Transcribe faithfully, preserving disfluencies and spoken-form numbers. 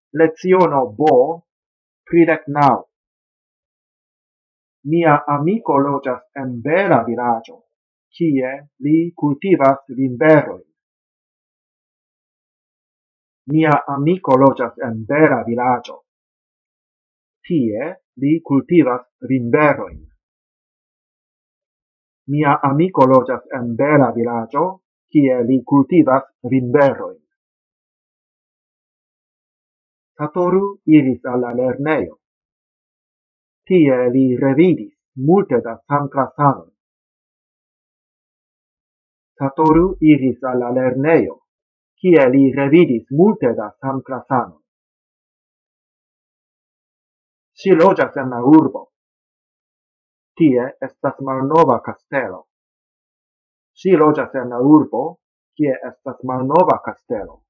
Leziono B. tridek naŭ. Mia amiko loĝas en bela vilaĝo, kie li kultivas vinberojn. Mia amiko loĝas en bela vilaĝo, tie li kultivas vinberojn. Mia amiko loĝas en bela vilaĝo, kie li kultivas vinberojn. Satoru iris al la lernejo. Tie li revidis multe da samklasanoj. Satoru iris al la lernejo, kie li revidis multe da samklasanoj. Ŝi loĝas en la urbo. Tie estas malnova kastelo. Ŝi loĝas en la urbo, kie estas malnova kastelo.